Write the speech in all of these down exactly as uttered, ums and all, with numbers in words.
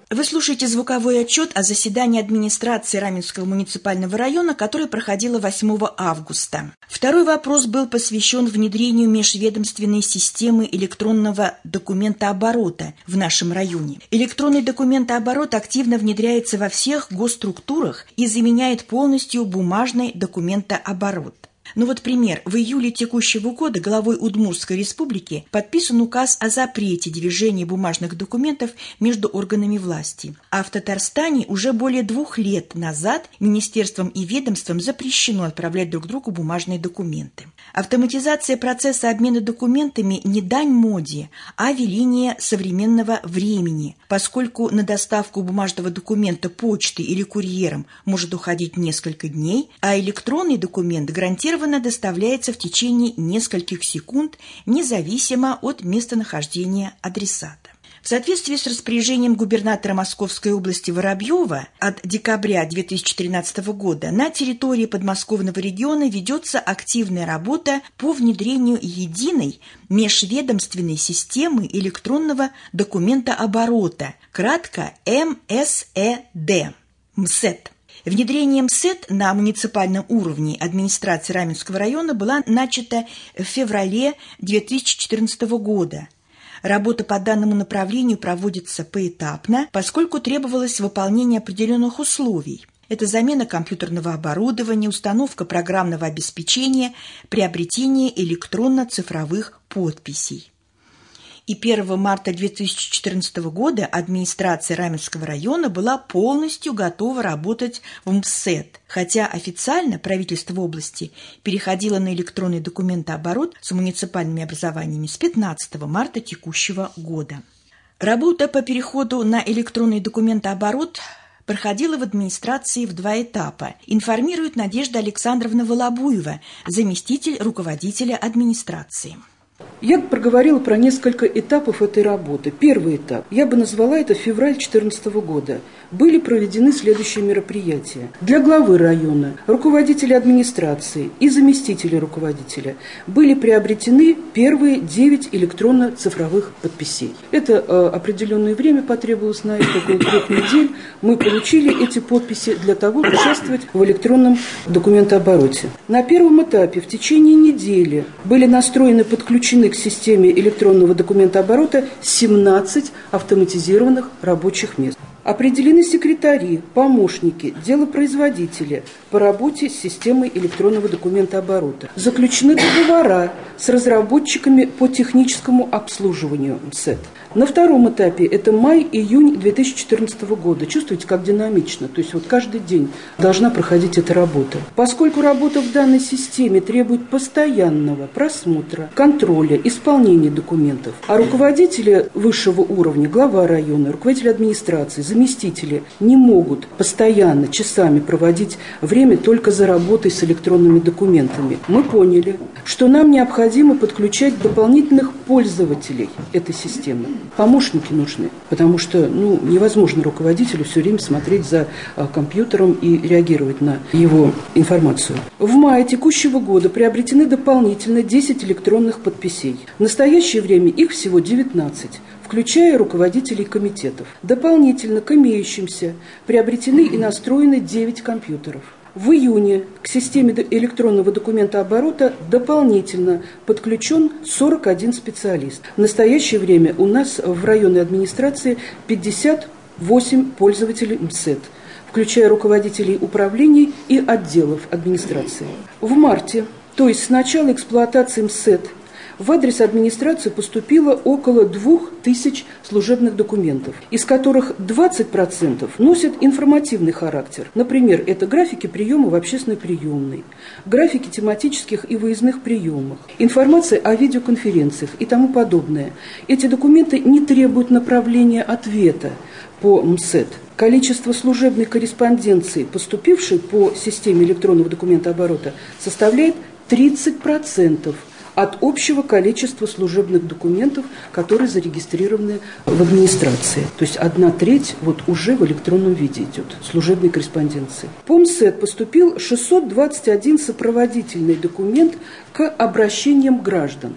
Вы слушаете звуковой отчет о заседании администрации Раменского муниципального района, которое проходило восьмого августа. Второй вопрос был посвящен внедрению межведомственной системы электронного документооборота в нашем районе. Электронный документооборот активно внедряется во всех госструктурах и заменяет полностью бумажный документооборот. Ну вот пример. В июле текущего года главой Удмуртской республики подписан указ о запрете движения бумажных документов между органами власти. А в Татарстане уже более двух лет назад министерством и ведомством запрещено отправлять друг другу бумажные документы. Автоматизация процесса обмена документами не дань моде, а веление современного времени, поскольку на доставку бумажного документа почтой или курьером может уходить несколько дней, а электронный документ гарантированно доставляется в течение нескольких секунд, независимо от местонахождения адресата. В соответствии с распоряжением губернатора Московской области Воробьева от декабря две тысячи тринадцатого года на территории подмосковного региона ведется активная работа по внедрению единой межведомственной системы электронного документооборота, кратко эм эс э дэ, МСЭД. Внедрение МСЭД на муниципальном уровне администрации Раменского района была начата в феврале две тысячи четырнадцатого года. Работа по данному направлению проводится поэтапно, поскольку требовалось выполнение определенных условий. Это замена компьютерного оборудования, установка программного обеспечения, приобретение электронно-цифровых подписей. И первого марта две тысячи четырнадцатого года администрация Раменского района была полностью готова работать в МСЭД, хотя официально правительство области переходило на электронный документооборот с муниципальными образованиями с пятнадцатого марта текущего года. Работа по переходу на электронный документооборот проходила в администрации в два этапа, информирует Надежда Александровна Волобуева, заместитель руководителя администрации. Я проговорила про несколько этапов этой работы. Первый этап, я бы назвала это февраль две тысячи четырнадцатого года. Были проведены следующие мероприятия. Для главы района, руководителя администрации и заместителя руководителя были приобретены первые девять электронно-цифровых подписей. Это э, определенное время потребовалось на это, около трех недель. Мы получили эти подписи для того, чтобы участвовать в электронном документообороте. На первом этапе в течение недели были настроены, подключены к системе электронного документооборота семнадцать автоматизированных рабочих мест. Определены секретари, помощники, делопроизводители по работе с системой электронного документооборота. Заключены договора с разработчиками по техническому обслуживанию МСЭД. На втором этапе, это май-июнь две тысячи четырнадцатого года. Чувствуете, как динамично? То есть вот каждый день должна проходить эта работа. Поскольку работа в данной системе требует постоянного просмотра, контроля, исполнения документов, а руководители высшего уровня, глава района, руководители администрации, заместители не могут постоянно, часами проводить время только за работой с электронными документами, мы поняли, что нам необходимо подключать дополнительных пользователей этой системы. Помощники нужны, потому что ну, невозможно руководителю все время смотреть за а, компьютером и реагировать на его информацию. В мае текущего года приобретены дополнительно десять электронных подписей. В настоящее время их всего девятнадцать, включая руководителей комитетов. Дополнительно к имеющимся приобретены и настроены девять компьютеров. В июне к системе электронного документооборота дополнительно подключен сорок один специалист. В настоящее время у нас в районной администрации пятьдесят восемь пользователей МСЭД, включая руководителей управлений и отделов администрации. В марте, то есть с начала эксплуатации МСЭД, в адрес администрации поступило около двух тысяч служебных документов, из которых двадцать процентов носят информативный характер. Например, это графики приема в общественной приемной, графики тематических и выездных приемах, информация о видеоконференциях и тому подобное. Эти документы не требуют направления ответа по МСЭД. Количество служебной корреспонденции, поступившей по системе электронного документооборота, составляет тридцать процентов от общего количества служебных документов, которые зарегистрированы в администрации. То есть одна треть вот уже в электронном виде идет, служебной корреспонденции. По МСЭД поступил шестьсот двадцать один сопроводительный документ к обращениям граждан.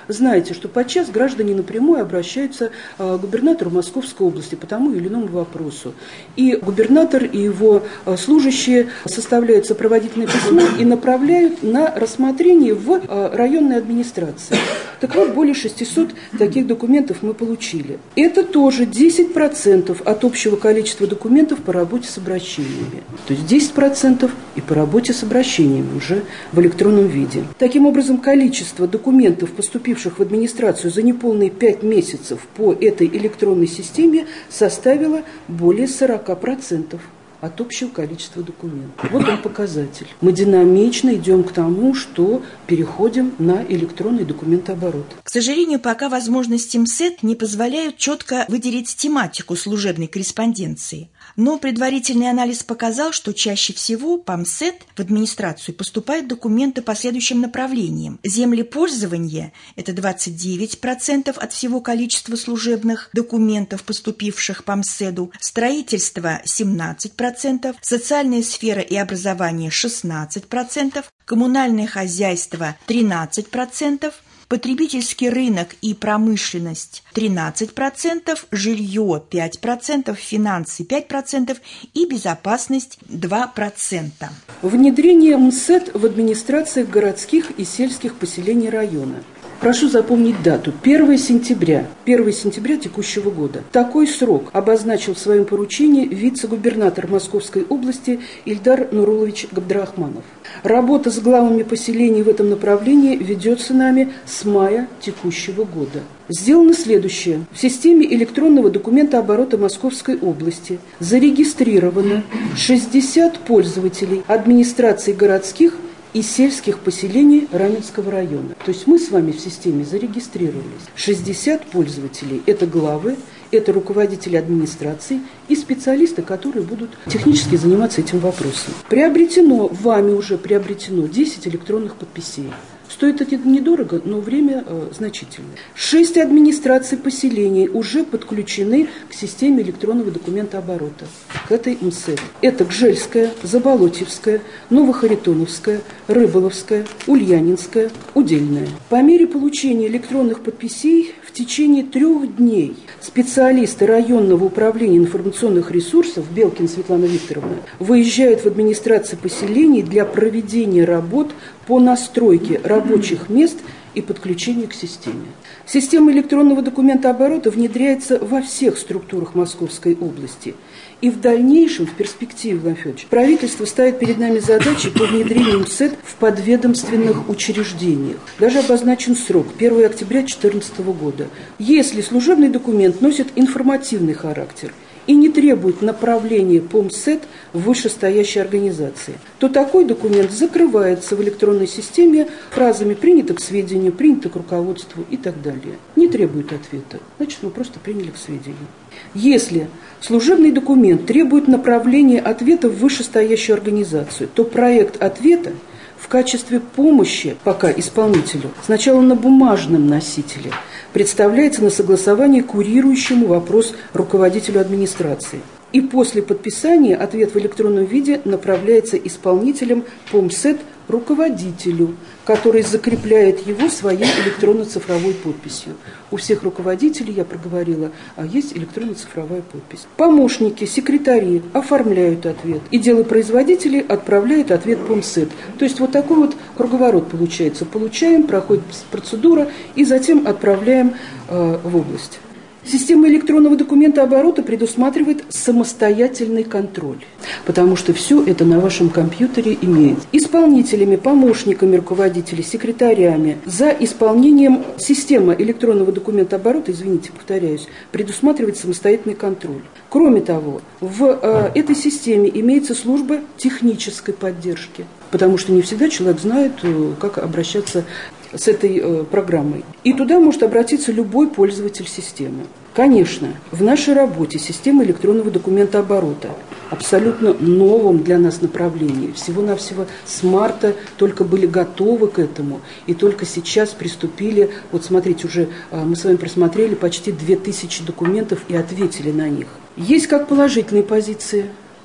знаете, что подчас граждане напрямую обращаются к губернатору Московской области по тому или иному вопросу. И губернатор и его служащие составляют сопроводительное письмо и направляют на рассмотрение в районной администрации. Так вот, более шестисот таких документов мы получили. Это тоже десять процентов от общего количества документов по работе с обращениями. То есть десять процентов и по работе с обращениями уже в электронном виде. Таким образом, количество документов, поступивших в администрацию за неполные пять месяцев по этой электронной системе, составило более сорока процентов. От общего количества документов. Вот он показатель. Мы динамично идем к тому, что переходим на электронный документооборот. К сожалению, пока возможности МСЭТ не позволяют четко выделить тематику служебной корреспонденции. Но предварительный анализ показал, что чаще всего по МСЭТ в администрацию поступают документы по следующим направлениям. Землепользование – это двадцать девять процентов от всего количества служебных документов, поступивших по МСЭДу. Строительство – семнадцать процентов. Социальная сфера и образование – шестнадцать процентов. Коммунальное хозяйство – тринадцать процентов. Потребительский рынок и промышленность – тринадцать процентов, жилье – пять процентов, финансы – пять процентов и безопасность – два процента. Внедрение МСЭТ в администрациях городских и сельских поселений района. Прошу запомнить дату. первое сентября. первое сентября текущего года. Такой срок обозначил в своем поручении вице-губернатор Московской области Ильдар Нурулович Габдрахманов. Работа с главами поселений в этом направлении ведется нами с мая текущего года. Сделано следующее. В системе электронного документооборота Московской области зарегистрировано шестьдесят пользователей администраций городских и сельских поселений Раменского района. То есть мы с вами в системе зарегистрировались. шестьдесят пользователей – это главы, это руководители администрации и специалисты, которые будут технически заниматься этим вопросом. Приобретено, вами уже приобретено десять электронных подписей. Стоит это недорого, но время э, значительное. Шесть администраций поселений уже подключены к системе электронного документооборота, к этой МСЭТ. Это Гжельская, Заболотьевская, Новохаритоновская, Рыболовская, Ульянинская, Удельная. По мере получения электронных подписей в течение трех дней специалисты районного управления информационных ресурсов Белкина Светлана Викторовна выезжают в администрации поселений для проведения работ по настройке рабочих мест и подключению к системе. Система электронного документооборота внедряется во всех структурах Московской области. И в дальнейшем, в перспективе, Владимир Федорович, правительство ставит перед нами задачи по внедрению МСЭТ в подведомственных учреждениях. Даже обозначен срок – первое октября две тысячи четырнадцатого года. Если служебный документ носит информативный характер и не требует направления по МСЭТ в вышестоящей организации, то такой документ закрывается в электронной системе фразами «принято к сведению», «принято к руководству» и так далее. Не требует ответа. Значит, мы просто приняли к сведению. Если служебный документ требует направления ответа в вышестоящую организацию, то проект ответа в качестве помощи пока исполнителю сначала на бумажном носителе представляется на согласование курирующему вопрос руководителю администрации. И после подписания ответ в электронном виде направляется исполнителем по МСЭТ руководителю, который закрепляет его своей электронно-цифровой подписью. У всех руководителей, я проговорила, есть электронно-цифровая подпись. Помощники, секретари оформляют ответ, и делопроизводители отправляют ответ по МСЭТ. То есть вот такой вот круговорот получается. Получаем, проходит процедура, и затем отправляем э, в область. Система электронного документооборота предусматривает самостоятельный контроль, потому что все это на вашем компьютере имеется. Исполнителями, помощниками руководителей, секретарями за исполнением системы электронного документооборота, извините, повторяюсь, предусматривает самостоятельный контроль. Кроме того, в э, этой системе имеется служба технической поддержки, потому что не всегда человек знает, как обращаться с этой э, программой. И туда может обратиться любой пользователь системы. Конечно, в нашей работе система электронного документооборота абсолютно новом для нас направлении. Всего-навсего с марта только были готовы к этому, и только сейчас приступили. Вот смотрите, уже э, мы с вами просмотрели почти две тысячи документов и ответили на них. Есть как положительные позиции,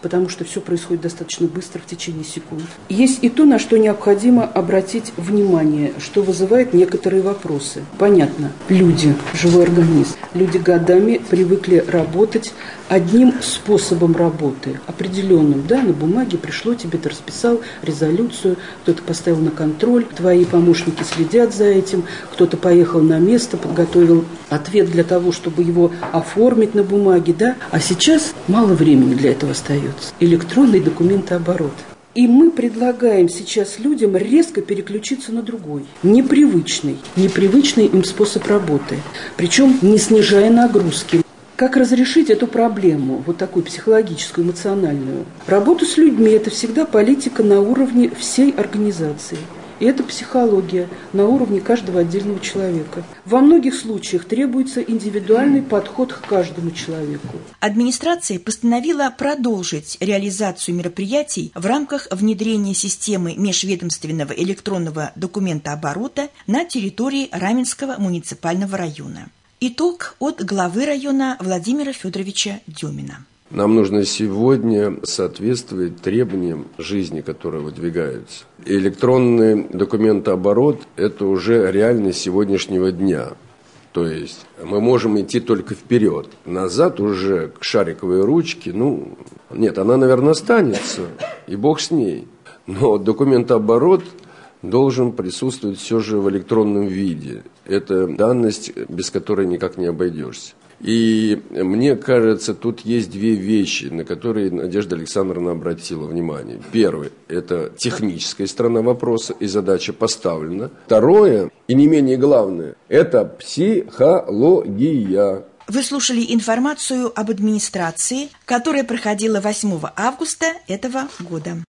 потому что все происходит достаточно быстро, в течение секунд. Есть и то, на что необходимо обратить внимание, что вызывает некоторые вопросы. Понятно, люди, живой организм, люди годами привыкли работать одним способом работы, определенным, да, на бумаге пришло тебе, ты расписал резолюцию, кто-то поставил на контроль, твои помощники следят за этим, кто-то поехал на место, подготовил ответ для того, чтобы его оформить на бумаге, да, а сейчас мало времени для этого остается. Электронный документооборот. И мы предлагаем сейчас людям резко переключиться на другой, непривычный, непривычный им способ работы, причем не снижая нагрузки. Как разрешить эту проблему, вот такую психологическую, эмоциональную? Работа с людьми – это всегда политика на уровне всей организации. И это психология на уровне каждого отдельного человека. Во многих случаях требуется индивидуальный подход к каждому человеку. Администрация постановила продолжить реализацию мероприятий в рамках внедрения системы межведомственного электронного документооборота на территории Раменского муниципального района. Итог от главы района Владимира Федоровича Дюмина. Нам нужно сегодня соответствовать требованиям жизни, которые выдвигаются. Электронный документооборот – это уже реальность сегодняшнего дня. То есть мы можем идти только вперед. Назад уже к шариковой ручке, ну, нет, она, наверное, останется, и бог с ней. Но документооборот должен присутствовать все же в электронном виде. Это данность, без которой никак не обойдешься. И мне кажется, тут есть две вещи, на которые Надежда Александровна обратила внимание. Первое – это техническая сторона вопроса, и задача поставлена. Второе, и не менее главное, это психология. Вы слушали информацию об администрации, которая проходила восьмого августа этого года.